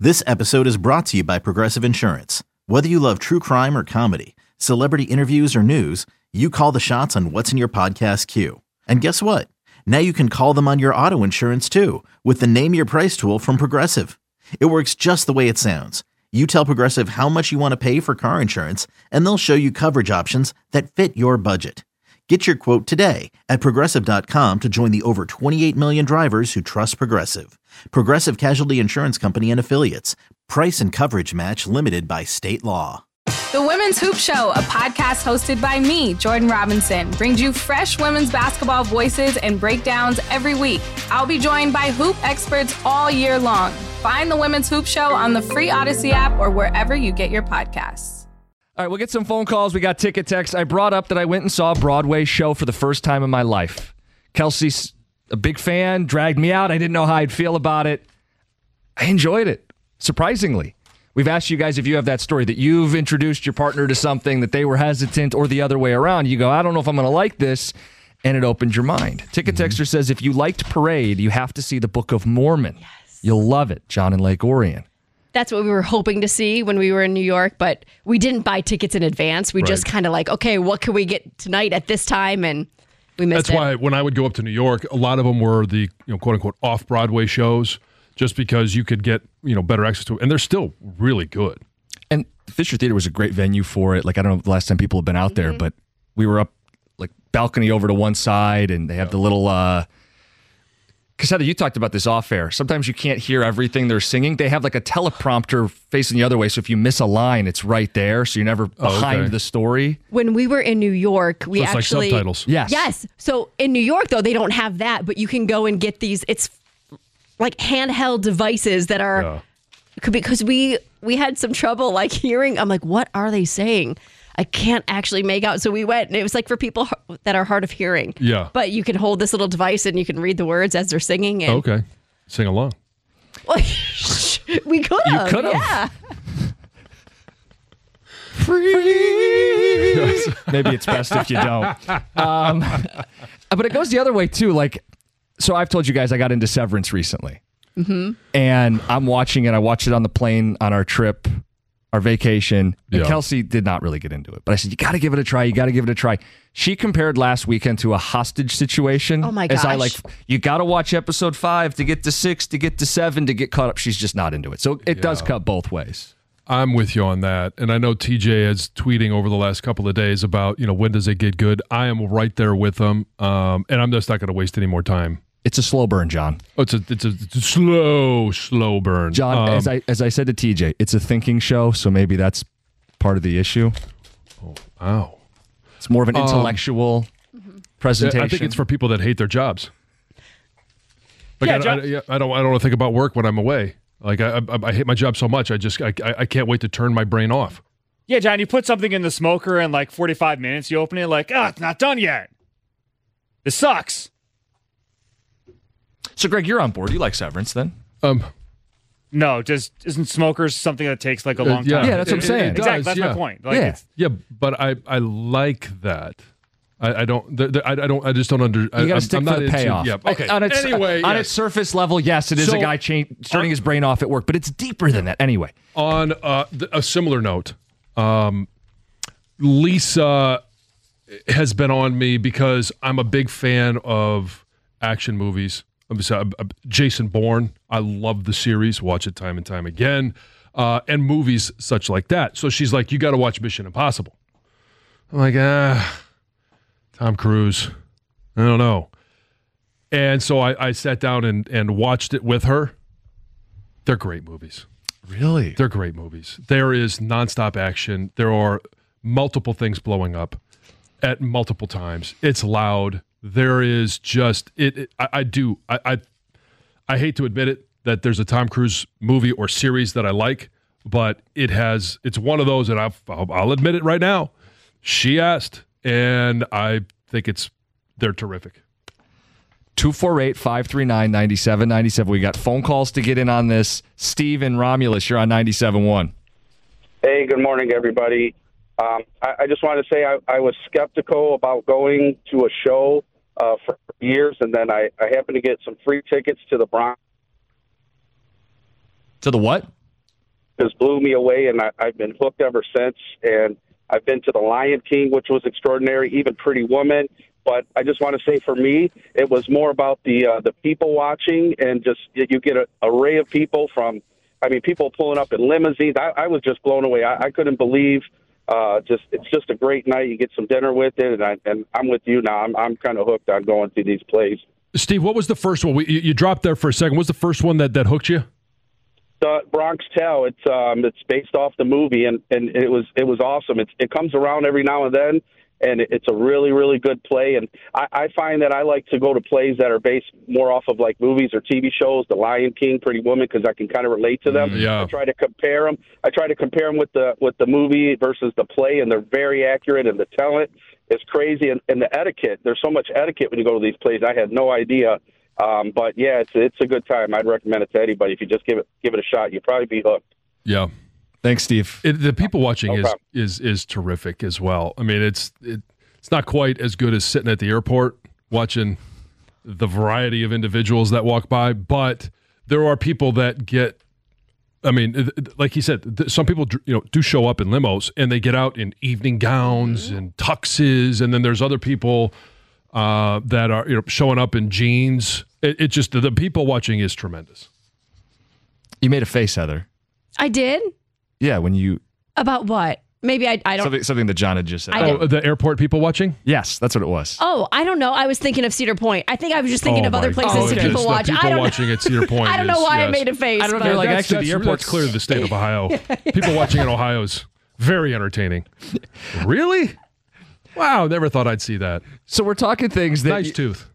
This episode is brought to you by Progressive Insurance. Whether you love true crime or comedy, celebrity interviews or news, you call the shots on what's in your podcast queue. And guess what? Now you can call them on your auto insurance too with the Name Your Price tool from Progressive. It works just the way it sounds. You tell Progressive how much you want to pay for car insurance, and they'll show you coverage options that fit your budget. Get your quote today at Progressive.com to join the over 28 million drivers who trust Progressive. Progressive Casualty Insurance Company and Affiliates. Price and coverage match limited by state law. The Women's Hoop Show, a podcast hosted by me, Jordan Robinson, brings you fresh women's basketball voices and breakdowns every week. I'll be joined by hoop experts all year long. Find the Women's Hoop Show on the free Odyssey app or wherever you get your podcasts. All right, we'll get some phone calls. We got ticket texts. I brought up that I went and saw a Broadway show for the first time in my life. Kelsey's a big fan, dragged me out. I didn't know how I'd feel about it. I enjoyed it, surprisingly. We've asked you guys if you have that story, that you've introduced your partner to something that they were hesitant, or the other way around. You go, I don't know if I'm going to like this, and it opened your mind. Ticket Texter says, if you liked Parade, you have to see the Book of Mormon. Yes. You'll love it. John in Lake Orion. That's what we were hoping to see when we were in New York, but we didn't buy tickets in advance. We just kind of like, okay, what can we get tonight at this time? And we missed it. That's why when I would go up to New York, a lot of them were the quote unquote off-Broadway shows, just because you could get better access to it, and they're still really good. And Fisher Theater was a great venue for it. Like, I don't know the last time people have been out there, but we were up like balcony over to one side, and they have the little Cassetta, you talked about this off air. Sometimes you can't hear everything they're singing. They have like a teleprompter facing the other way, so if you miss a line, it's right there, so you're never behind the story. When we were in New York, we it's actually... like subtitles. Yes. So in New York, though, they don't have that, but you can go and get these... It's like handheld devices that are... Yeah. Because we had some trouble like hearing... I'm like, what are they saying? I can't actually make out. So we went, and it was like for people that are hard of hearing. Yeah. But you can hold this little device and you can read the words as they're singing. And Okay. Sing along. We could have. You could have. Yeah. Maybe it's best if you don't. But it goes the other way, too. Like, so I've told you guys I got into Severance recently. Mm-hmm. And I'm watching it. I watched it on the plane on our trip, our vacation, and Kelsey did not really get into it. But I said, you got to give it a try. You got to give it a try. She compared last weekend to a hostage situation. Oh, my gosh. As I you got to watch episode 5 to get to 6, to get to 7, to get caught up. She's just not into it. So it does cut both ways. I'm with you on that. And I know TJ is tweeting over the last couple of days about, when does it get good? I am right there with them. And I'm just not going to waste any more time. It's a slow burn, John. Oh, it's a slow burn. John, as I said to TJ, it's a thinking show, so maybe that's part of the issue. Oh, wow. It's more of an intellectual presentation. I think it's for people that hate their jobs. Like, I don't want to think about work when I'm away. Like, I hate my job so much, I can't wait to turn my brain off. Yeah, John, you put something in the smoker in like 45 minutes, you open it like, it's not done yet. This sucks. So, Greg, you're on board. You like Severance, then? No, just isn't smokers something that takes like a long time? Yeah, that's what I'm saying. Exactly, that's my point. Like, but I like that. I just don't under. You got to stick for the payoff. Yeah, okay. On its surface level, yes, it is a guy turning his brain off at work, but it's deeper than that. Anyway, on a similar note, Lisa has been on me because I'm a big fan of action movies. Jason Bourne, I love the series, watch it time and time again, and movies such like that. So she's like, you got to watch Mission Impossible. I'm like, Tom Cruise, I don't know. And so I sat down and watched it with her. They're great movies. Really? They're great movies. There is nonstop action. There are multiple things blowing up at multiple times. It's loud. There is just I hate to admit it that there's a Tom Cruise movie or series that I like, but it's one of those, and I'll admit it right now. She asked, and I think they're terrific. 248-539-9797. We got phone calls to get in on this. Steve and Romulus, you're on 97.1. Hey, good morning, everybody. I just wanted to say I was skeptical about going to a show for years, and then I happened to get some free tickets to the Bronx. To the what? just blew me away, and I've been hooked ever since. And I've been to The Lion King, which was extraordinary, even Pretty Woman. But I just want to say, for me, it was more about the people watching, and just you get an array of people from, people pulling up in limousines. I was just blown away. I couldn't believe. It's just a great night. You get some dinner with it, and I'm with you now. I'm kind of hooked on going to these plays. Steve, what was the first one? You dropped there for a second. What was the first one that hooked you? The Bronx Tale. It's based off the movie, and it was awesome. It comes around every now and then, and it's a really, really good play. And I find that I like to go to plays that are based more off of like movies or TV shows, The Lion King, Pretty Woman, because I can kind of relate to them. Yeah. I try to compare them. With the movie versus the play, and they're very accurate, and the talent is crazy. And the etiquette, there's so much etiquette when you go to these plays. I had no idea. But yeah, it's a good time. I'd recommend it to anybody. If you just give it a shot, you'll probably be hooked. Yeah. Thanks, Steve. The people watching No is terrific as well. I mean, it's not quite as good as sitting at the airport watching the variety of individuals that walk by, but there are people that get. I mean, like he said, some people do show up in limos and they get out in evening gowns and tuxes, and then there's other people that are showing up in jeans. It just the people watching is tremendous. You made a face, Heather. I did? Yeah, when you... About what? Maybe I don't... Something that John had just said. Oh, the airport people watching? Yes, that's what it was. Oh, I don't know. I was thinking of Cedar Point. I think I was just thinking of other places that people watch. People watching at Cedar Point. I don't know why I made a face. I don't know. Like, actually, the airport's that's clear to the state of Ohio. People watching in Ohio is very entertaining. Really? Wow, never thought I'd see that. So we're talking things that... Nice tooth.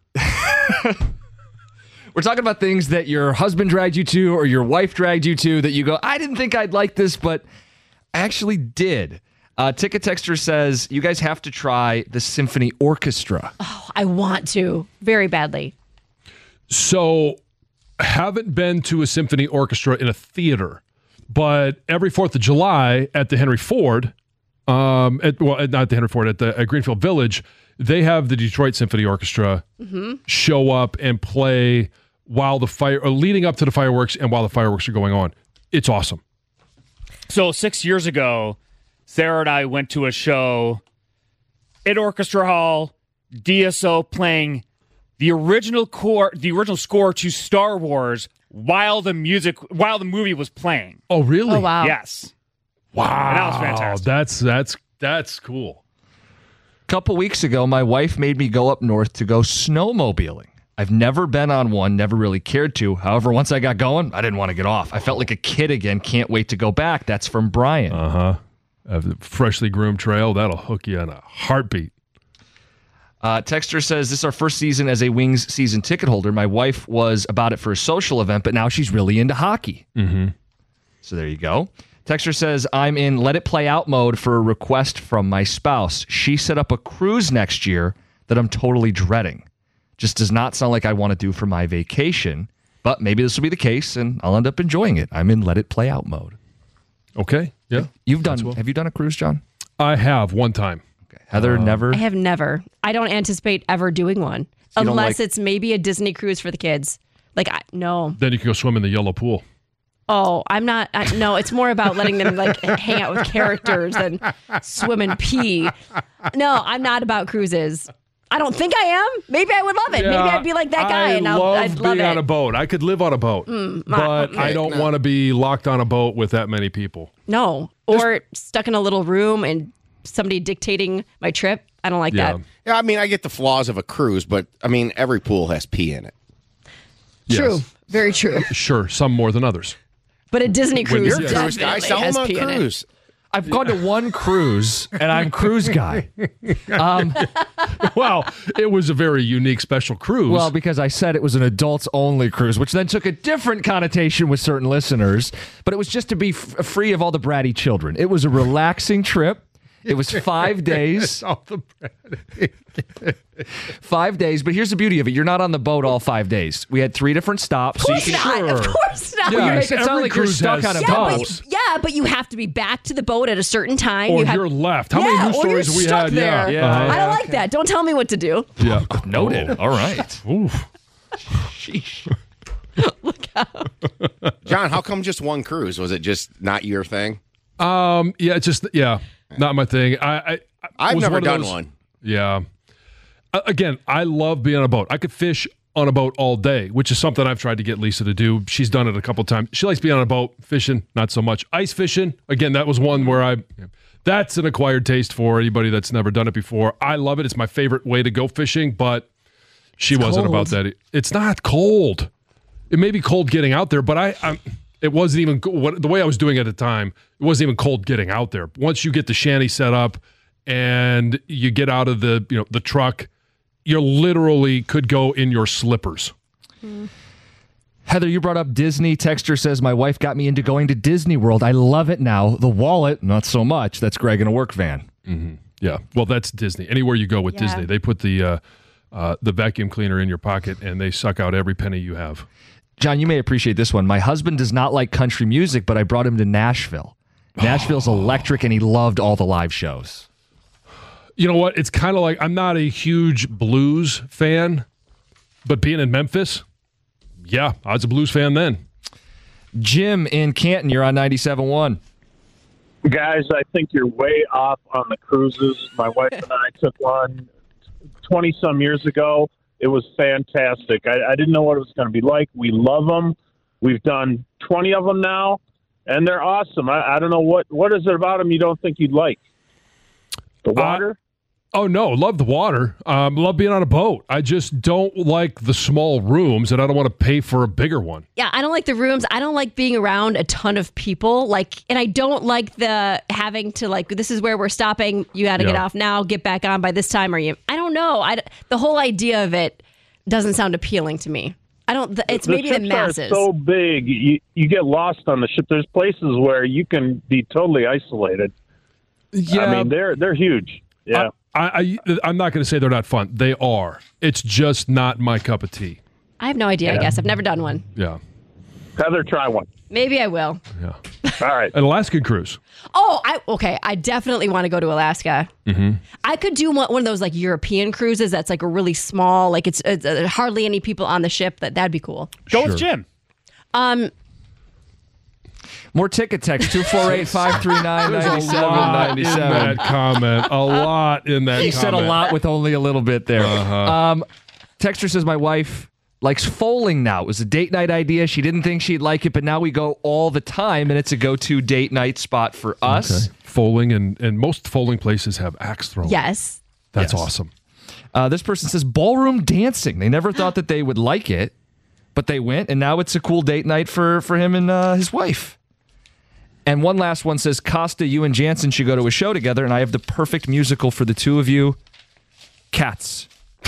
We're talking about things that your husband dragged you to or your wife dragged you to that you go, I didn't think I'd like this, but I actually did. Ticket Texter says, you guys have to try the symphony orchestra. Oh, I want to very badly. So, haven't been to a symphony orchestra in a theater, but every 4th of July at the Henry Ford, not the Henry Ford, at Greenfield Village, they have the Detroit Symphony Orchestra show up and play while leading up to the fireworks and while the fireworks are going on. It's awesome. So 6 years ago, Sarah and I went to a show at Orchestra Hall, DSO playing the original score to Star Wars while the movie was playing. Oh, really? Oh, wow. Yes. Wow. And that was fantastic. That's cool. A couple weeks ago, my wife made me go up north to go snowmobiling. I've never been on one, never really cared to. However, once I got going, I didn't want to get off. I felt like a kid again. Can't wait to go back. That's from Brian. A freshly groomed trail, that'll hook you in a heartbeat. Texter says, this is our first season as a Wings season ticket holder. My wife was about it for a social event, but now she's really into hockey. Mm-hmm. So there you go. Texter says, I'm in let it play out mode for a request from my spouse. She set up a cruise next year that I'm totally dreading. Just does not sound like I want to do for my vacation, but maybe this will be the case and I'll end up enjoying it. I'm in let it play out mode. Okay. Yeah. Have you done a cruise, John? I have one time. Okay. Heather, never? I have never. I don't anticipate ever doing one. So unless it's maybe a Disney cruise for the kids. No. Then you can go swim in the yellow pool. Oh, I'm not. No, it's more about letting them hang out with characters and swim and pee. No, I'm not about cruises. I don't think I am. Maybe I would love it. Yeah, Maybe I'd be like that guy, and I'd love being it. on a boat. I could live on a boat, but I don't want to be locked on a boat with that many people. No, or stuck in a little room and somebody dictating my trip. I don't like that. Yeah, I mean, I get the flaws of a cruise, but I mean, every pool has pee in it. True, Yes. very true. Sure, some more than others. But a Disney cruise You're a cruise definitely guy. Sell has them on pee in it. cruise. I've gone to one cruise, and I'm cruise guy. Well, it was a very unique, special cruise. Well, because I said it was an adults-only cruise, which then took a different connotation with certain listeners. But it was just to be free of all the bratty children. It was a relaxing trip. It was 5 days. 5 days. But here's the beauty of it. You're not on the boat all 5 days. We had 3 different stops. Of course not. Of course not. Yeah, Yes, make it sound every like you're cruise stuck has on a stops. boat. But you have to be back to the boat at a certain time. Or you're left. How many news or you're stories have we stuck had? there. Yeah. Uh-huh. I don't like that. Don't tell me what to do. Yeah. Noted. All right. Oof. Sheesh. Look John, how come just one cruise? Was it just not your thing? It's just not my thing. I've was never done those- one. Yeah. Again, I love being on a boat. I could fish on a boat all day, which is something I've tried to get Lisa to do. She's done it a couple times. She likes being on a boat, fishing, not so much. Ice fishing, again, that was one where that's an acquired taste for anybody that's never done it before. I love it. It's my favorite way to go fishing, but she wasn't about that. It's not cold. It may be cold getting out there, but it wasn't even the way I was doing it at the time. It wasn't even cold getting out there. Once you get the shanty set up and you get out of the truck, you literally could go in your slippers. Heather, you brought up Disney. Texter says, my wife got me into going to Disney World. I love it now. The wallet, not so much. That's Greg in a work van. Mm-hmm. Yeah, well, that's Disney. Anywhere you go with Disney, they put the vacuum cleaner in your pocket and they suck out every penny you have. John, you may appreciate this one. My husband does not like country music, but I brought him to Nashville. Nashville's electric, and he loved all the live shows. You know what? It's kind of like I'm not a huge blues fan, but being in Memphis, yeah, I was a blues fan then. Jim in Canton, you're on 97.1. Guys, I think you're way off on the cruises. My wife and I took one 20-some years ago. It was fantastic. I didn't know what it was going to be like. We love them. We've done 20 of them now, and they're awesome. I don't know what is it about them you don't think you'd like? The water? Oh, no. Love the water. Love being on a boat. I just don't like the small rooms, and I don't want to pay for a bigger one. Yeah, I don't like the rooms. I don't like being around a ton of people. And I don't like the having to, this is where we're stopping. You got to get off now, get back on by this time. I don't know. The whole idea of it doesn't sound appealing to me. It's maybe the masses. The ships are so big, you get lost on the ship. There's places where you can be totally isolated. Yeah. I mean, they're huge. Yeah. I'm not going to say they're not fun. They are. It's just not my cup of tea. I have no idea, I guess. I've never done one. Yeah. Heather, try one. Maybe I will. Yeah. All right. An Alaskan cruise. Oh, I definitely want to go to Alaska. Mm-hmm. I could do one of those European cruises that's a really small, it's hardly any people on the ship. That'd be cool. Go with Jim. More ticket text, 248-539-9797. In that comment. A lot in that He comment. said a lot with only a little bit there. Texter says, my wife likes foaling now. It was a date night idea. She didn't think she'd like it, but now we go all the time, and it's a go-to date night spot for us. Okay. Foaling, and most foaling places have axe throwing. Yes. That's awesome. This person says, ballroom dancing. They never thought that they would like it, but they went, and now it's a cool date night for him and his wife. And one last one says, Costa, you and Jansen should go to a show together, and I have the perfect musical for the two of you. Cats.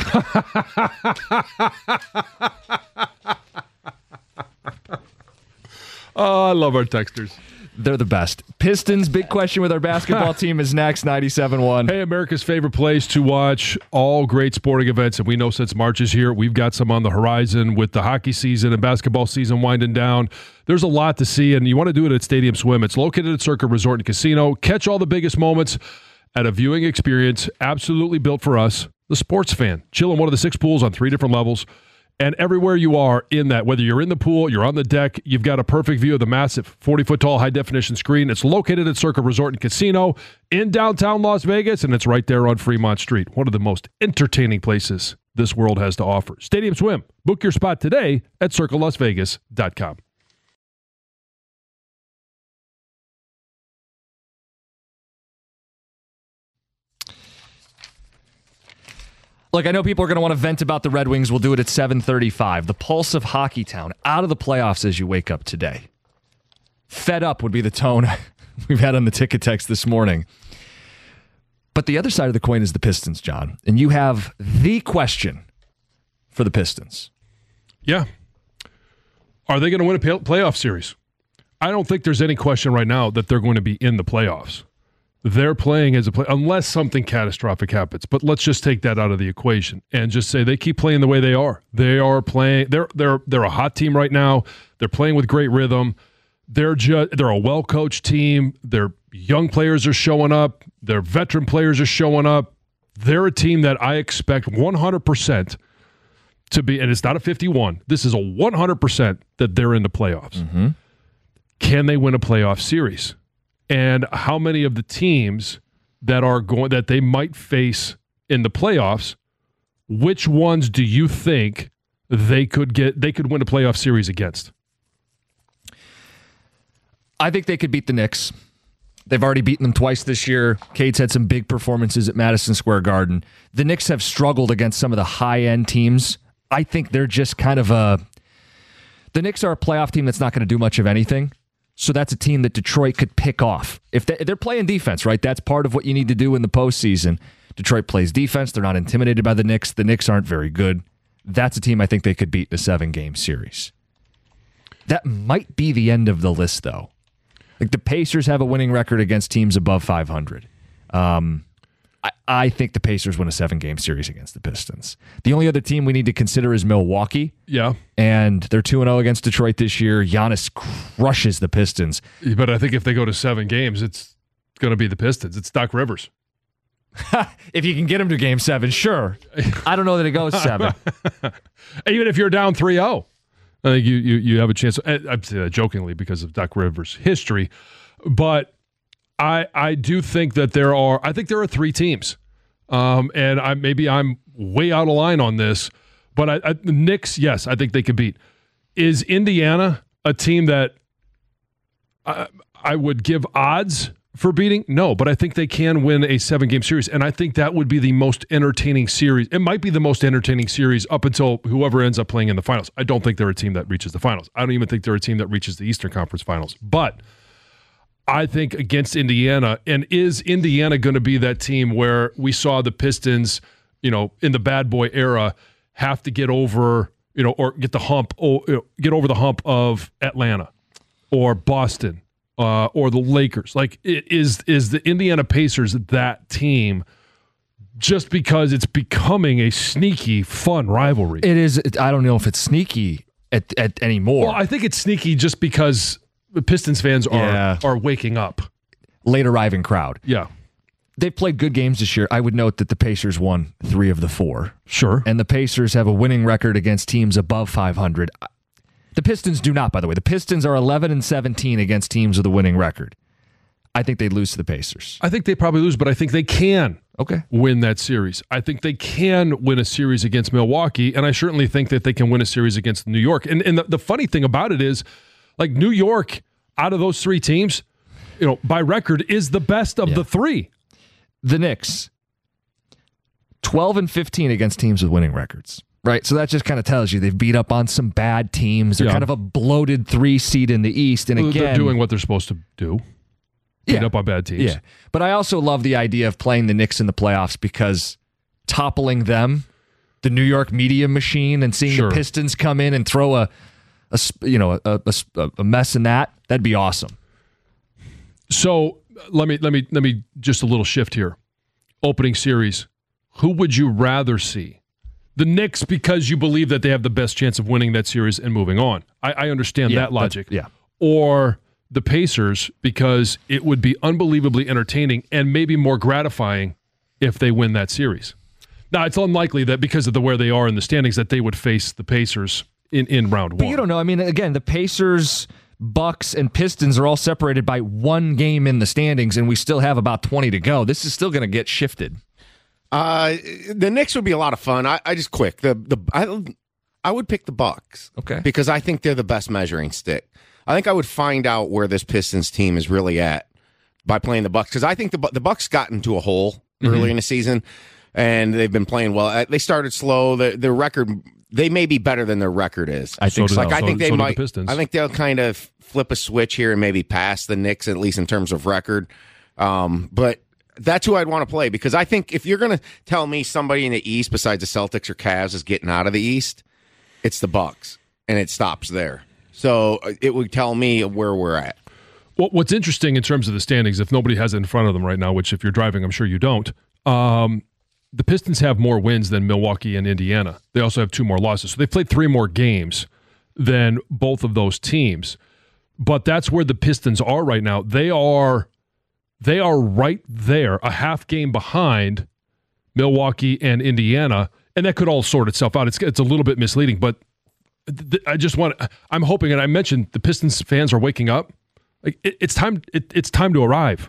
Oh, I love our texters. They're the best. Pistons, big question with our basketball team is next, 97.1. Hey, America's favorite place to watch all great sporting events. And we know since March is here, we've got some on the horizon with the hockey season and basketball season winding down. There's a lot to see, and you want to do it at Stadium Swim. It's located at Circa Resort and Casino. Catch all the biggest moments at a viewing experience absolutely built for us, the sports fan. Chill in one of the 6 pools on 3 different levels. And everywhere you are in that, whether you're in the pool, you're on the deck, you've got a perfect view of the massive 40-foot-tall high-definition screen. It's located at Circa Resort and Casino in downtown Las Vegas, and it's right there on Fremont Street. One of the most entertaining places this world has to offer. Stadium Swim. Book your spot today at circalasvegas.com. Look, I know people are going to want to vent about the Red Wings. We'll do it at 7:35. The pulse of Hockeytown, out of the playoffs as you wake up today. Fed up would be the tone we've had on the ticket text this morning. But the other side of the coin is the Pistons, John. And you have the question for the Pistons. Yeah. Are they going to win a playoff series? I don't think there's any question right now that they're going to be in the playoffs. They're playing as a play, unless something catastrophic happens. But let's just take that out of the equation and just say they keep playing the way they are. They are playing. They're a hot team right now. They're playing with great rhythm. They're a well-coached team. Their young players are showing up. Their veteran players are showing up. They're a team that I expect 100% to be, and it's not a 51. This is a 100% that they're in the playoffs. Mm-hmm. Can they win a playoff series? And how many of the teams that they might face in the playoffs, which ones do you think they could win a playoff series against? I think they could beat the Knicks. They've already beaten them twice this year. Cade's had some big performances at Madison Square Garden. The Knicks have struggled against some of the high-end teams. I think they're just kind of the Knicks are a playoff team that's not going to do much of anything. So that's a team that Detroit could pick off. If they're playing defense, right? That's part of what you need to do in the postseason. Detroit plays defense. They're not intimidated by the Knicks. The Knicks aren't very good. That's a team I think they could beat in a 7-game series. That might be the end of the list, though. Like the Pacers have a winning record against teams above 500. I think the Pacers win a 7-game series against the Pistons. The only other team we need to consider is Milwaukee. Yeah. And they're 2-0 against Detroit this year. Giannis crushes the Pistons. But I think if they go to 7 games, it's going to be the Pistons. It's Doc Rivers. If you can get him to game 7, sure. I don't know that it goes 7. Even if you're down 3-0. I think you have a chance. I say that jokingly because of Doc Rivers' history, but I do think that there are 3 teams, and I'm way out of line on this, but the Knicks, yes, I think they could beat. Is Indiana a team that I would give odds for beating? No, but I think they can win a 7-game series, and I think that would be the most entertaining series. It might be the most entertaining series up until whoever ends up playing in the finals. I don't think they're a team that reaches the finals. I don't even think they're a team that reaches the Eastern Conference Finals. But I think against Indiana, and is Indiana going to be that team where we saw the Pistons, in the bad boy era, have to get over, or get get over the hump of Atlanta or Boston? Or the Lakers. Like, is the Indiana Pacers that team just because it's becoming a sneaky, fun rivalry? It is. I don't know if it's sneaky at anymore. Well, I think it's sneaky just because the Pistons fans are waking up. Late arriving crowd. Yeah. They've played good games this year. I would note that the Pacers won 3 of the 4. Sure. And the Pacers have a winning record against teams above 500. The Pistons do not, by the way. The Pistons are 11-17 against teams with a winning record. I think they lose to the Pacers. I think they probably lose, but I think they can win that series. I think they can win a series against Milwaukee, and I certainly think that they can win a series against New York. And the funny thing about it is, like, New York, out of those 3 teams, by record, is the best of the 3. The Knicks, 12-15 against teams with winning records. Right, so that just kind of tells you they've beat up on some bad teams. They're kind of a bloated 3 seed in the East. And again, they're doing what they're supposed to do. Beat up on bad teams. Yeah, but I also love the idea of playing the Knicks in the playoffs because toppling them, the New York media machine, and seeing the Pistons come in and throw a mess in that'd be awesome. So let me just a little shift here. Opening series, who would you rather see? The Knicks, because you believe that they have the best chance of winning that series and moving on. I understand that logic. Yeah. Or the Pacers, because it would be unbelievably entertaining and maybe more gratifying if they win that series. Now, it's unlikely that because of where they are in the standings that they would face the Pacers in round 1. But you don't know. I mean, again, the Pacers, Bucks, and Pistons are all separated by 1 game in the standings, and we still have about 20 to go. This is still going to get shifted. The Knicks would be a lot of fun. I would pick the Bucks. Okay. Because I think they're the best measuring stick. I think I would find out where this Pistons team is really at by playing the Bucks, because I think the Bucks got into a hole early in the season, and they've been playing well. They started slow. Their record, they may be better than their record is. I think so. I think they might. The Pistons. I think they'll kind of flip a switch here and maybe pass the Knicks, at least in terms of record. But that's who I'd want to play, because I think if you're going to tell me somebody in the East besides the Celtics or Cavs is getting out of the East, it's the Bucks, and it stops there. So it would tell me where we're at. Well, what's interesting in terms of the standings, if nobody has it in front of them right now, which if you're driving, I'm sure you don't, the Pistons have more wins than Milwaukee and Indiana. They also have 2 more losses. So they've played 3 more games than both of those teams. But that's where the Pistons are right now. They are right there, a half game behind Milwaukee and Indiana. and that could all sort itself out. It's a little bit misleading, but I'm hoping, and I mentioned the Pistons fans are waking up. Like it's time to arrive.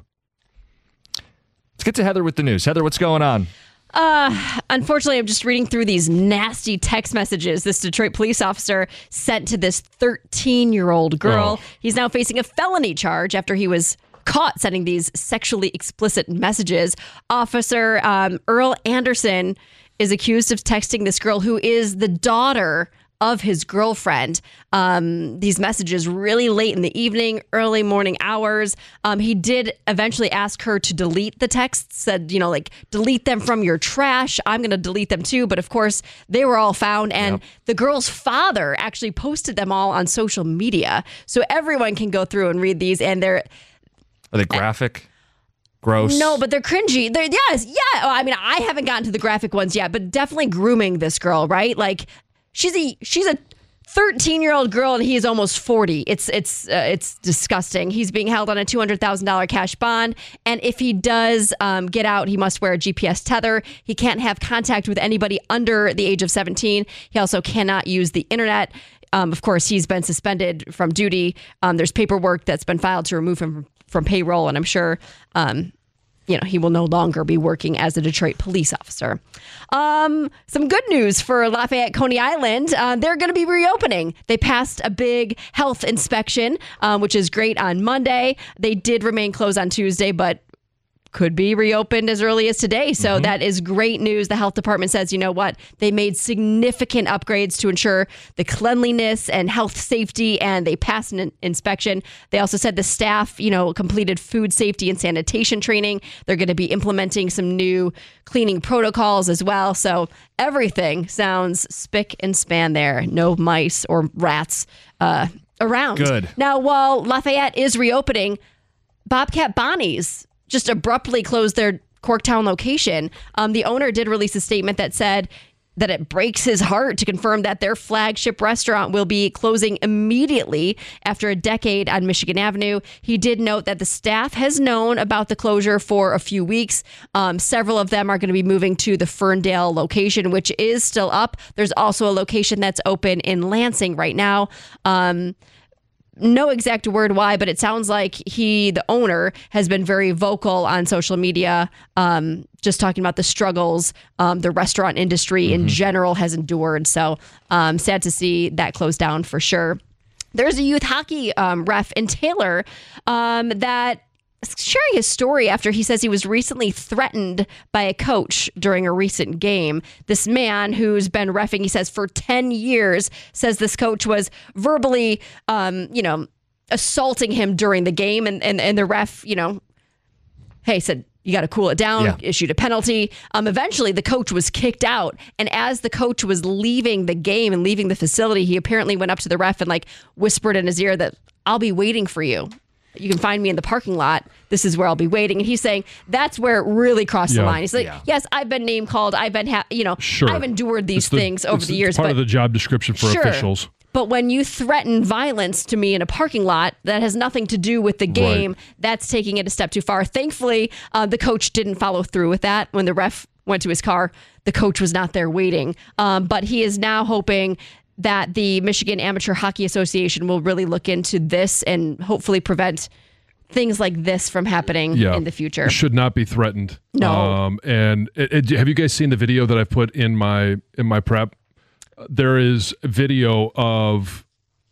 Let's get to Heather with the news. Heather, what's going on? Unfortunately, I'm just reading through these nasty text messages this Detroit police officer sent to this 13-year-old girl. Oh. He's now facing a felony charge after he was caught sending these sexually explicit messages. Officer Earl Anderson is accused of texting this girl who is the daughter of his girlfriend. These messages really late in the evening, early morning hours. He did eventually ask her to delete the texts, said, delete them from your trash. I'm going to delete them too. But of course, they were all found. And the girl's father actually posted them all on social media. So everyone can go through and read these. And Are they graphic? Gross? No, but they're cringy. I mean, I haven't gotten to the graphic ones yet, but definitely grooming this girl, right? Like, She's a 13-year-old girl and he is almost 40. It's disgusting. He's being held on a $200,000 cash bond, and if he does get out, he must wear a GPS tether. He can't have contact with anybody under the age of 17. He also cannot use the internet. Of course, he's been suspended from duty. There's paperwork that's been filed to remove him from payroll, and I'm sure he will no longer be working as a Detroit police officer. Some good news for Lafayette, Coney Island. They're going to be reopening. They passed a big health inspection, which is great, on Monday. They did remain closed on Tuesday, but could be reopened as early as today. So that is great news. The health department says, you know what? They made significant upgrades to ensure the cleanliness and health safety, and they passed an inspection. They also said the staff, completed food safety and sanitation training. They're going to be implementing some new cleaning protocols as well. So everything sounds spick and span there. No mice or rats around. Good. Now, while Lafayette is reopening, Bobcat Bonnie's just abruptly closed their Corktown location. The owner did release a statement that said that it breaks his heart to confirm that their flagship restaurant will be closing immediately after a decade on Michigan Avenue. He did note that the staff has known about the closure for a few weeks. Several of them are going to be moving to the Ferndale location, which is still up. There's also a location that's open in Lansing right now. No exact word why, but it sounds like the owner, has been very vocal on social media, just talking about the struggles the restaurant industry in general has endured. So sad to see that close down for sure. There's a youth hockey ref in Taylor that sharing his story after he says he was recently threatened by a coach during a recent game. This man who's been reffing, he says, for 10 years, says this coach was verbally, assaulting him during the game. And the ref, hey, said, you got to cool it down, issued a penalty. Eventually, the coach was kicked out. And as the coach was leaving the game and leaving the facility, he apparently went up to the ref and whispered in his ear that, I'll be waiting for you. You can find me in the parking lot. This is where I'll be waiting. And he's saying that's where it really crossed the line. He's like, yes, I've been name called. I've been, I've endured these things over the years. Part of the job description for officials. But when you threaten violence to me in a parking lot, that has nothing to do with the game. Right. That's taking it a step too far. Thankfully, the coach didn't follow through with that. When the ref went to his car, the coach was not there waiting. But he is now hoping that the Michigan Amateur Hockey Association will really look into this and hopefully prevent things like this from happening in the future. It should not be threatened. No. And have you guys seen the video that I put in my prep? There is a video of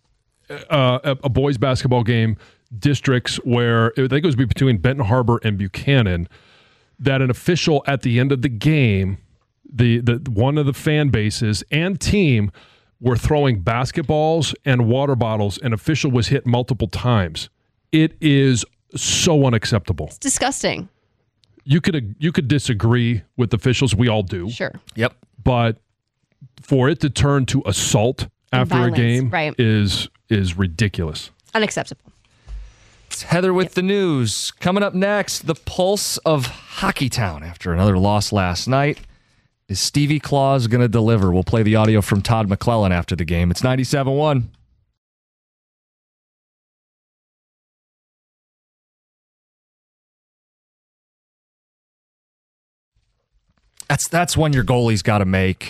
a boys basketball game, districts, where I think it was between Benton Harbor and Buchanan, that an official at the end of the game, the one of the fan bases and team were throwing basketballs and water bottles, and official was hit multiple times. It is so unacceptable. It's disgusting. You could disagree with officials. We all do. Sure. Yep. But for it to turn to assault after violence, a game right, is ridiculous. Unacceptable. It's Heather with the news. Coming up next, the pulse of Hockeytown after another loss last night. Is Stevie Claus going to deliver? We'll play the audio from Todd McClellan after the game. It's 97.1. That's one your goalie's got to make.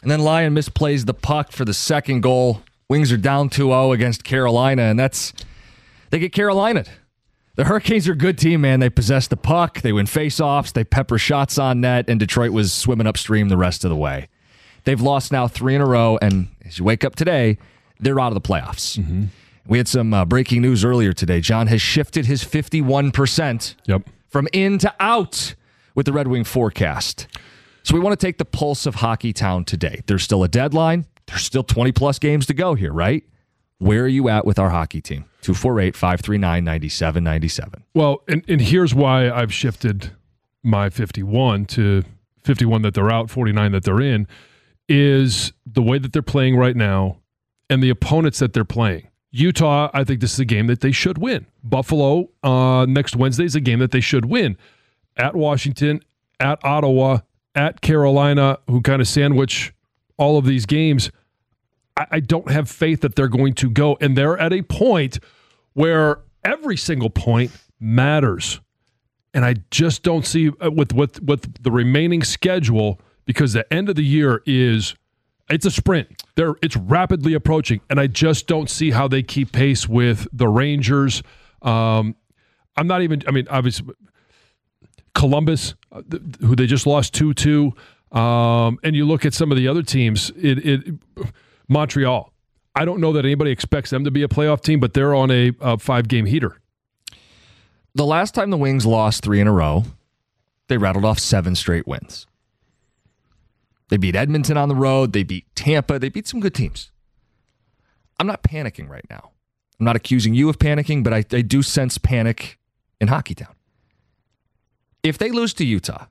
And then Lyon misplays the puck for the second goal. Wings are down 2-0 against Carolina, and they get Carolinaed. The Hurricanes are a good team, man. They possess the puck. They win faceoffs. They pepper shots on net, and Detroit was swimming upstream the rest of the way. They've lost now 3 in a row, and as you wake up today, they're out of the playoffs. Mm-hmm. We had some breaking news earlier today. John has shifted his 51% from in to out with the Red Wing forecast. So we want to take the pulse of Hockey Town today. There's still a deadline. There's still 20-plus games to go here, right? Where are you at with our hockey team? 248-539-9797. Well, and here's why I've shifted my 51 to 51 that they're out, 49 that they're in, is the way that they're playing right now and the opponents that they're playing. Utah, I think this is a game that they should win. Buffalo, next Wednesday is a game that they should win. At Washington, at Ottawa, at Carolina, who kind of sandwich all of these games, I don't have faith that they're going to go. And they're at a point where every single point matters. And I just don't see with the remaining schedule, because the end of the year it's a sprint. It's rapidly approaching. And I just don't see how they keep pace with the Rangers. Obviously, Columbus, who they just lost 2-2. And you look at some of the other teams, Montreal. I don't know that anybody expects them to be a playoff team, but they're on a 5-game heater. The last time the Wings lost 3 in a row, they rattled off 7 straight wins. They beat Edmonton on the road. They beat Tampa. They beat some good teams. I'm not panicking right now. I'm not accusing you of panicking, but I do sense panic in Hockey Town. If they lose to Utah,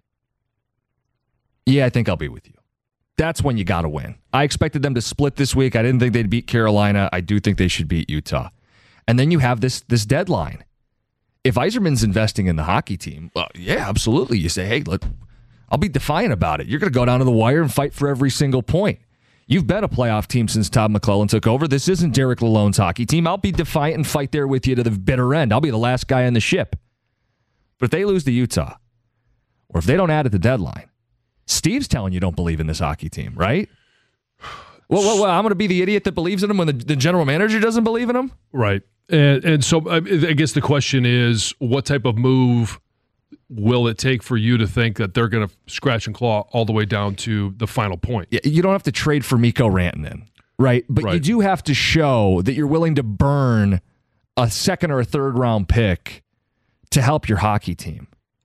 I think I'll be with you. That's when you got to win. I expected them to split this week. I didn't think they'd beat Carolina. I do think they should beat Utah. And then you have this deadline. If Yzerman's investing in the hockey team, well, yeah, absolutely. You say, hey, look, I'll be defiant about it. You're going to go down to the wire and fight for every single point. You've been a playoff team since Todd McClellan took over. This isn't Derek Lalonde's hockey team. I'll be defiant and fight there with you to the bitter end. I'll be the last guy on the ship. But if they lose to Utah, or if they don't add at the deadline, Steve's telling you don't believe in this hockey team, right? Well, I'm going to be the idiot that believes in them when the general manager doesn't believe in them? Right. And so I guess the question is, what type of move will it take for you to think that they're going to scratch and claw all the way down to the final point? Yeah, you don't have to trade for Mikko Rantanen, right? But you do have to show that you're willing to burn a second or a third round pick to help your hockey team.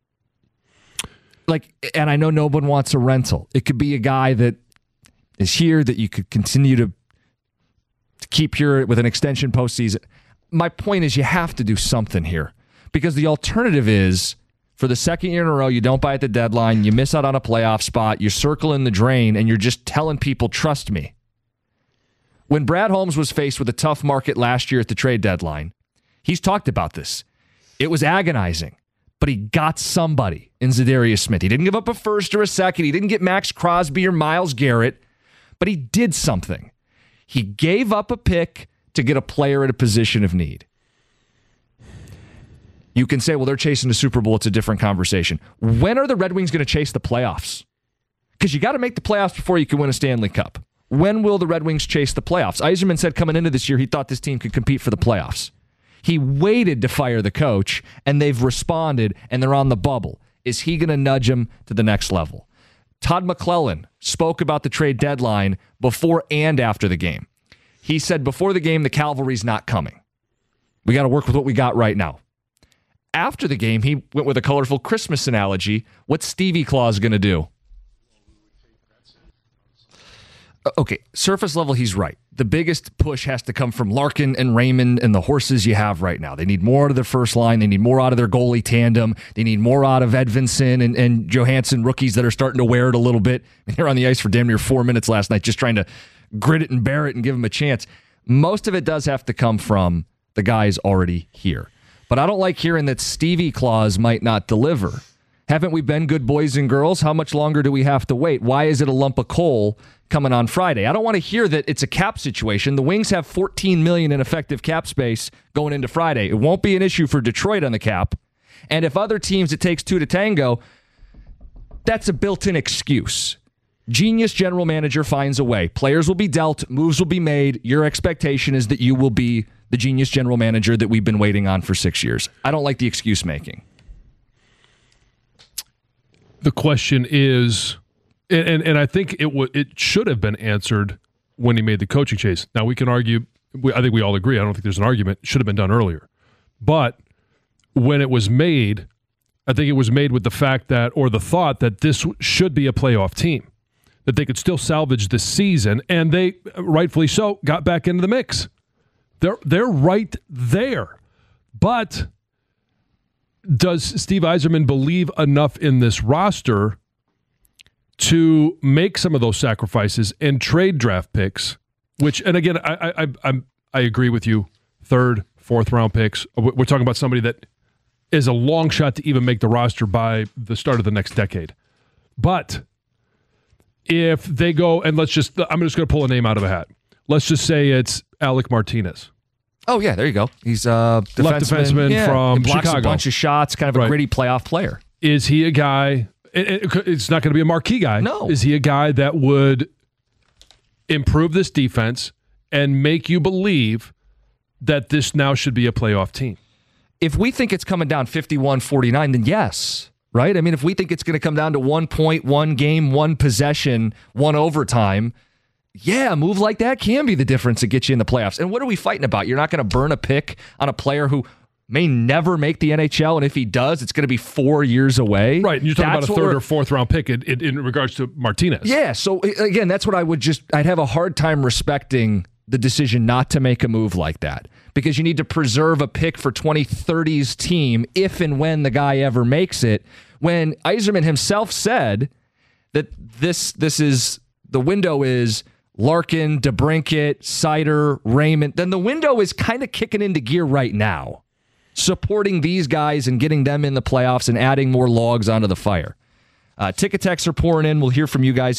And I know no one wants a rental. It could be a guy that is here that you could continue to keep here with an extension postseason. My point is you have to do something here, because the alternative is for the second year in a row, you don't buy at the deadline, you miss out on a playoff spot, you're circling the drain, and you're just telling people, trust me. When Brad Holmes was faced with a tough market last year at the trade deadline, he's talked about this. It was agonizing. But he got somebody in Zadarius Smith. He didn't give up a first or a second. He didn't get Max Crosby or Myles Garrett, but he did something. He gave up a pick to get a player at a position of need. You can say, well, they're chasing the Super Bowl. It's a different conversation. When are the Red Wings going to chase the playoffs? Because you got to make the playoffs before you can win a Stanley Cup. When will the Red Wings chase the playoffs? Yzerman said coming into this year, he thought this team could compete for the playoffs. He waited to fire the coach, and they've responded, and they're on the bubble. Is he going to nudge him to the next level? Todd McClellan spoke about the trade deadline before and after the game. He said before the game, the cavalry's not coming. We got to work with what we got right now. After the game, he went with a colorful Christmas analogy. What's Stevie Claus going to do? Okay, surface level, he's right. The biggest push has to come from Larkin and Raymond and the horses you have right now. They need more out of their first line. They need more out of their goalie tandem. They need more out of Edvinsson and Johansson, rookies that are starting to wear it a little bit. They're on the ice for damn near 4 minutes last night, just trying to grit it and bear it and give them a chance. Most of it does have to come from the guys already here. But I don't like hearing that Stevie Claus might not deliver. Haven't we been good boys and girls? How much longer do we have to wait? Why is it a lump of coal coming on Friday? I don't want to hear that it's a cap situation. The Wings have $14 million in effective cap space going into Friday. It won't be an issue for Detroit on the cap. And if other teams, it takes two to tango, that's a built-in excuse. Genius general manager finds a way. Players will be dealt, moves will be made. Your expectation is that you will be the genius general manager that we've been waiting on for 6 years. I don't like the excuse making. The question is, and I think it should have been answered when he made the coaching change. Now, we can argue, I think we all agree, I don't think there's an argument, it should have been done earlier. But when it was made, I think it was made with the fact that, or the thought that this should be a playoff team, that they could still salvage this season, and they, rightfully so, got back into the mix. They're right there. But does Steve Yzerman believe enough in this roster to make some of those sacrifices and trade draft picks? Which, and again, I agree with you. 3rd, 4th round picks. We're talking about somebody that is a long shot to even make the roster by the start of the next decade. But if they go, and I'm just going to pull a name out of a hat. Let's just say it's Alec Martinez. Oh, yeah, there you go. He's a left defenseman from he blocks Chicago. A bunch of shots, kind of a gritty playoff player. Is he a guy, it's not going to be a marquee guy. No. Is he a guy that would improve this defense and make you believe that this now should be a playoff team? If we think it's coming down 51-49, then yes, right? I mean, if we think it's going to come down to 1 point, 1 game, 1 possession, 1 overtime, yeah, a move like that can be the difference that gets you in the playoffs. And what are we fighting about? You're not going to burn a pick on a player who may never make the NHL, and if he does, it's going to be 4 years away. Right, and you're talking about a 3rd or 4th round pick in regards to Martinez. Yeah, so again, that's what I'd have a hard time respecting the decision not to make a move like that, because you need to preserve a pick for 2030's team if and when the guy ever makes it. When Yzerman himself said that this is, the window is Larkin, DeBrincat, Seider, Raymond, then the window is kind of kicking into gear right now, supporting these guys and getting them in the playoffs and adding more logs onto the fire. Ticket texts are pouring in. We'll hear from you guys.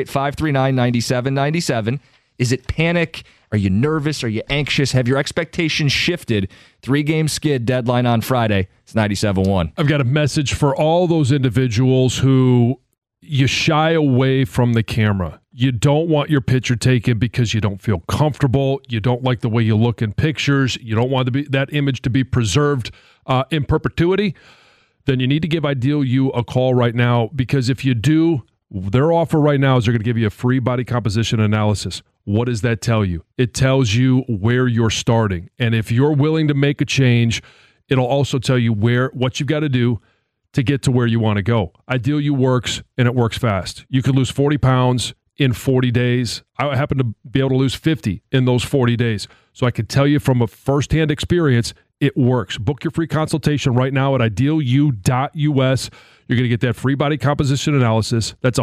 248-539-9797. Is it panic? Are you nervous? Are you anxious? Have your expectations shifted? 3-game skid, deadline on Friday. It's 97.1. I've got a message for all those individuals who you shy away from the camera. You don't want your picture taken because you don't feel comfortable. You don't like the way you look in pictures. You don't want that image to be preserved in perpetuity. Then you need to give Ideal You a call right now, because if you do, their offer right now is they're going to give you a free body composition analysis. What does that tell you? It tells you where you're starting. And if you're willing to make a change, it'll also tell you what you've got to do to get to where you want to go. Ideal You works, and it works fast. You could lose 40 pounds in 40 days. I happen to be able to lose 50 in those 40 days. So I can tell you from a firsthand experience, it works. Book your free consultation right now at idealu.us. You're going to get that free body composition analysis. That's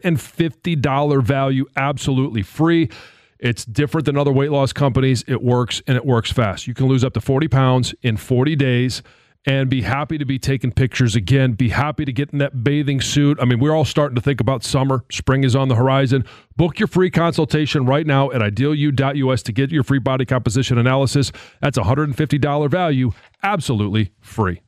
$150 value, absolutely free. It's different than other weight loss companies. It works, and it works fast. You can lose up to 40 pounds in 40 days and be happy to be taking pictures again. Be happy to get in that bathing suit. I mean, we're all starting to think about summer. Spring is on the horizon. Book your free consultation right now at idealu.us to get your free body composition analysis. That's $150 value, absolutely free.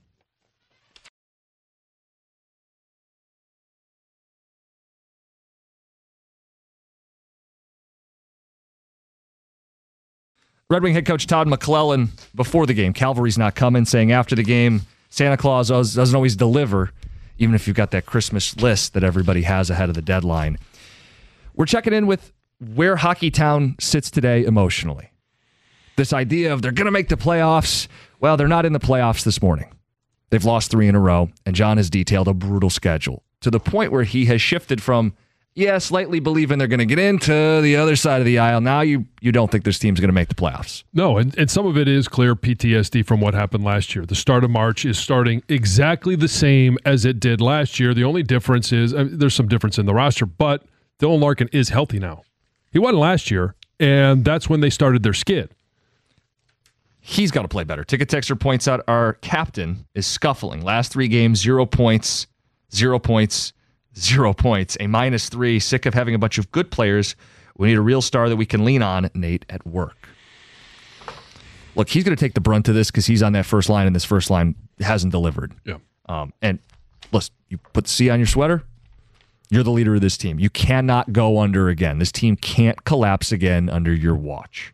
Red Wing head coach Todd McClellan before the game. Calvary's not coming, saying after the game, Santa Claus doesn't always deliver, even if you've got that Christmas list that everybody has ahead of the deadline. We're checking in with where Hockeytown sits today emotionally. This idea of they're going to make the playoffs. Well, they're not in the playoffs this morning. They've lost 3 in a row, and John has detailed a brutal schedule to the point where he has shifted from, slightly believing they're going to get into the other side of the aisle. Now you don't think this team's going to make the playoffs. No, and some of it is clear PTSD from what happened last year. The start of March is starting exactly the same as it did last year. The only difference is, there's some difference in the roster, but Dylan Larkin is healthy now. He wasn't last year, and that's when they started their skid. He's got to play better. Ticket Texter points out our captain is scuffling. Last 3 games, 0 points, 0 points, 0 points, a -3. Sick of having a bunch of good players. We need a real star that we can lean on. Nate at work. Look, he's going to take the brunt of this because he's on that first line, and this first line hasn't delivered. Yeah. And listen, you put the C on your sweater. You're the leader of this team. You cannot go under again. This team can't collapse again under your watch.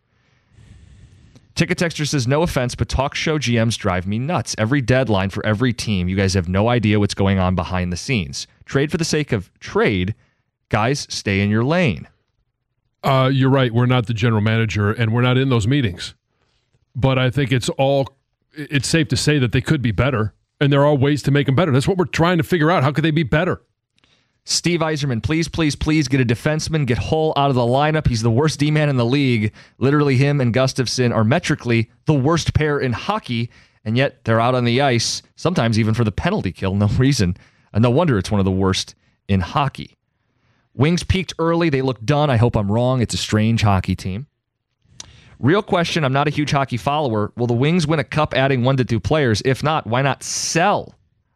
Ticket Texter says, no offense, but talk show GMs drive me nuts. Every deadline for every team, you guys have no idea what's going on behind the scenes. Trade for the sake of trade. Guys, stay in your lane. You're right. We're not the general manager, and we're not in those meetings. But I think it's safe to say that they could be better, and there are ways to make them better. That's what we're trying to figure out. How could they be better? Steve Yzerman, please, please, please get a defenseman, get Hull out of the lineup. He's the worst D-man in the league. Literally, him and Gustafsson are metrically the worst pair in hockey, and yet they're out on the ice, sometimes even for the penalty kill. No reason. And no wonder it's one of the worst in hockey. Wings peaked early. They look done. I hope I'm wrong. It's a strange hockey team. Real question, I'm not a huge hockey follower. Will the Wings win a cup adding 1 to 2 players? If not, why not sell?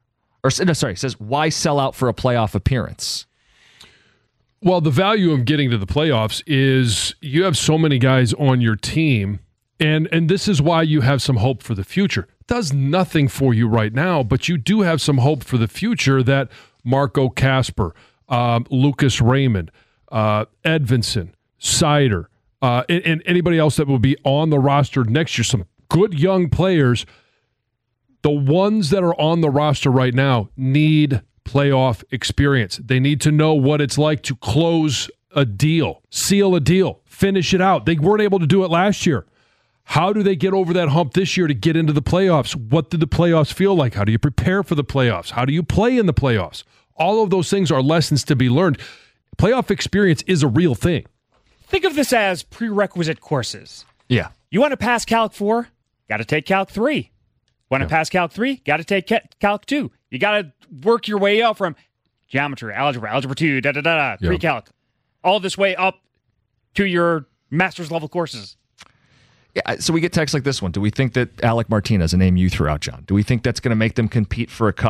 It says, why sell out for a playoff appearance? Well, the value of getting to the playoffs is you have so many guys on your team, and this is why you have some hope for the future. It does nothing for you right now, but you do have some hope for the future that Marco Kasper, Lucas Raymond, Edvinsson, Seider, and anybody else that will be on the roster next year, some good young players. The ones that are on the roster right now need playoff experience. They need to know what it's like to close a deal, seal a deal, finish it out. They weren't able to do it last year. How do they get over that hump this year to get into the playoffs? What do the playoffs feel like? How do you prepare for the playoffs? How do you play in the playoffs? All of those things are lessons to be learned. Playoff experience is a real thing. Think of this as prerequisite courses. Yeah. You want to pass Calc 4? Got to take Calc 3. Want to pass Calc 3? Got to take Calc 2. You got to work your way up from geometry, algebra 2, pre-calc, all this way up to your master's level courses. Yeah, so we get texts like this one. Do we think that Alec Martinez, a name you threw out, John, do we think that's going to make them compete for a cup? ?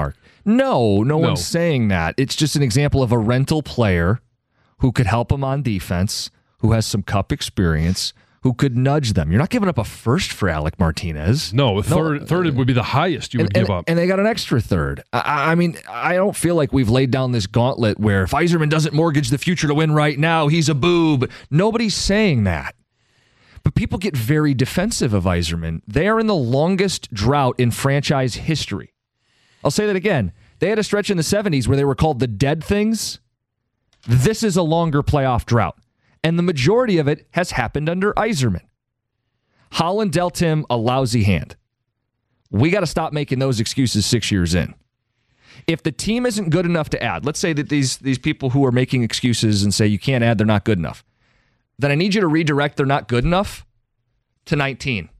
No one's saying that. It's just an example of a rental player who could help them on defense, who has some cup experience, who could nudge them. You're not giving up a first for Alec Martinez. No, third would be the highest you would give up. And they got an extra third. I mean, I don't feel like we've laid down this gauntlet where if Yzerman doesn't mortgage the future to win right now, he's a boob. Nobody's saying that. But people get very defensive of Yzerman. They are in the longest drought in franchise history. I'll say that again. They had a stretch in the 70s where they were called the dead things. This is a longer playoff drought. And the majority of it has happened under Yzerman. Holland dealt him a lousy hand. We got to stop making those excuses 6 years in. If the team isn't good enough to add, let's say that these people who are making excuses and say you can't add, they're not good enough, then I need you to redirect they're not good enough to 19.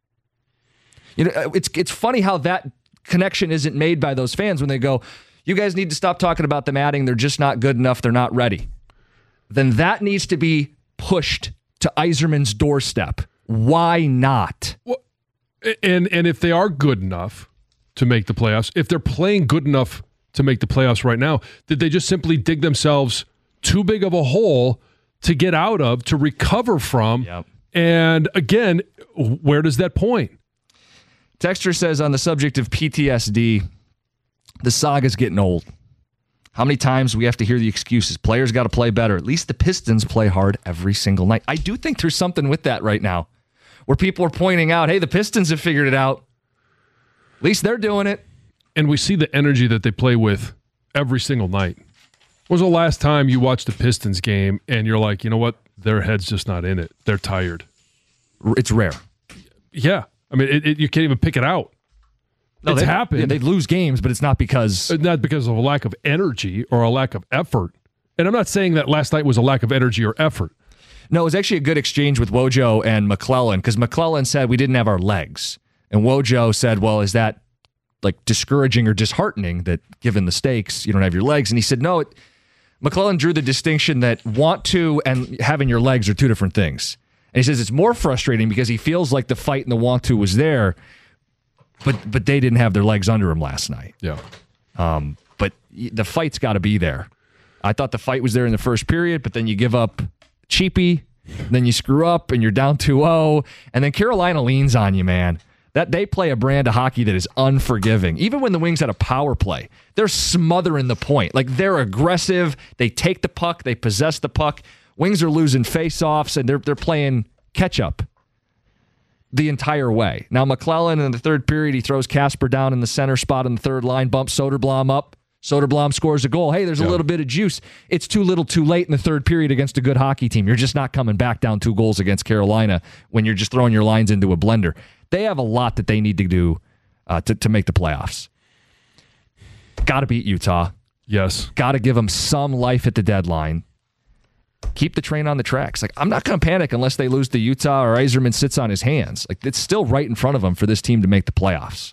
You know, it's funny how that connection isn't made by those fans when they go, you guys need to stop talking about them adding, they're just not good enough, they're not ready. Then that needs to be pushed to Yzerman's doorstep. Why not? Well, and if they are good enough to make the playoffs, if they're playing good enough to make the playoffs right now, did they just simply dig themselves too big of a hole to get out of, to recover from? Yep. And again, where does that point? Texter says on the subject of PTSD, the saga's getting old. How many times do we have to hear the excuses? Players got to play better. At least the Pistons play hard every single night. I do think there's something with that right now, where people are pointing out, hey, the Pistons have figured it out. At least they're doing it. And we see the energy that they play with every single night. When was the last time you watched a Pistons game and you're like, you know what? Their head's just not in it. They're tired. It's rare. Yeah. I mean, you can't even pick it out. No, it's happened. Yeah, they lose games, but it's not because of a lack of energy or a lack of effort. And I'm not saying that last night was a lack of energy or effort. No, it was actually a good exchange with Wojo and McClellan, because McClellan said we didn't have our legs. And Wojo said, well, is that like discouraging or disheartening that given the stakes, you don't have your legs? And he said, no, McClellan drew the distinction that want to and having your legs are two different things. And he says it's more frustrating because he feels like the fight and the want to was there, but they didn't have their legs under him last night. Yeah. But the fight's got to be there. I thought the fight was there in the first period, but then you give up cheapy, then you screw up and you're down 2-0, and then Carolina leans on you, man. That they play a brand of hockey that is unforgiving. Even when the Wings had a power play, they're smothering the point. Like, they're aggressive. They take the puck. They possess the puck. Wings are losing face-offs, and they're playing catch-up the entire way. Now, McClellan in the third period, he throws Casper down in the center spot in the third line, bumps Soderblom up. Soderblom scores a goal. Hey, there's a little bit of juice. It's too little too late in the third period against a good hockey team. You're just not coming back down 2 goals against Carolina when you're just throwing your lines into a blender. They have a lot that they need to do to make the playoffs. Got to beat Utah. Yes. Got to give them some life at the deadline. Keep the train on the tracks. Like, I'm not going to panic unless they lose to Utah or Yzerman sits on his hands. Like, it's still right in front of them for this team to make the playoffs.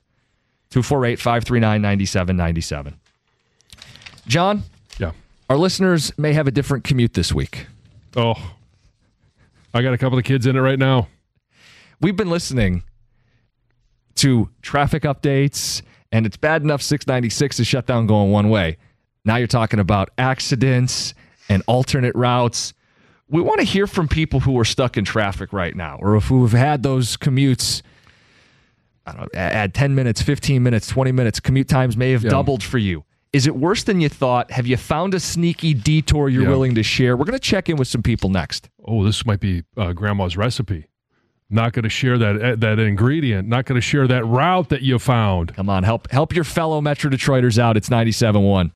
248-539-9797. John? Yeah. Our listeners may have a different commute this week. Oh, I got a couple of kids in it right now. We've been listening to traffic updates, and it's bad enough 696 is shut down going one way. Now you're talking about accidents and alternate routes. We want to hear from people who are stuck in traffic right now, or who have had those commutes. I don't know, add 10 minutes, 15 minutes, 20 minutes. Commute times may have doubled for you. Is it worse than you thought? Have you found a sneaky detour you're willing to share? We're going to check in with some people next. Oh, this might be Grandma's recipe. Not going to share that ingredient. Not going to share that route that you found. Come on, help your fellow Metro Detroiters out. It's 97.1.